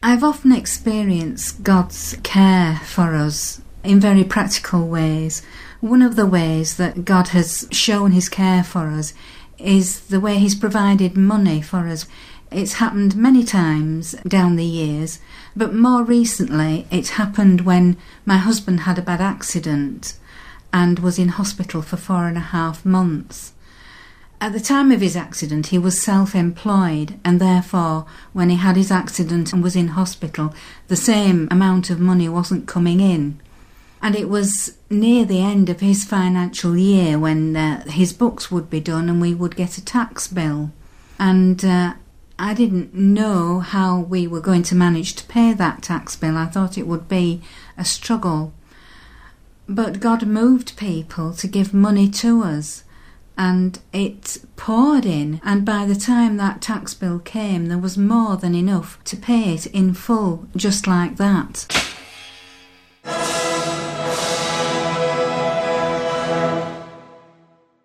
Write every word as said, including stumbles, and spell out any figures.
I've often experienced God's care for us in very practical ways. One of the ways that God has shown his care for us is the way he's provided money for us. It's happened many times down the years, but more recently it happened when my husband had a bad accident and was in hospital for four and a half months. At the time of his accident he was self-employed, and therefore when he had his accident and was in hospital the same amount of money wasn't coming in. And it was near the end of his financial year when uh, his books would be done and we would get a tax bill. And uh, I didn't know how we were going to manage to pay that tax bill. I thought it would be a struggle. But God moved people to give money to us, and it poured in, and by the time that tax bill came there was more than enough to pay it in full, just like that.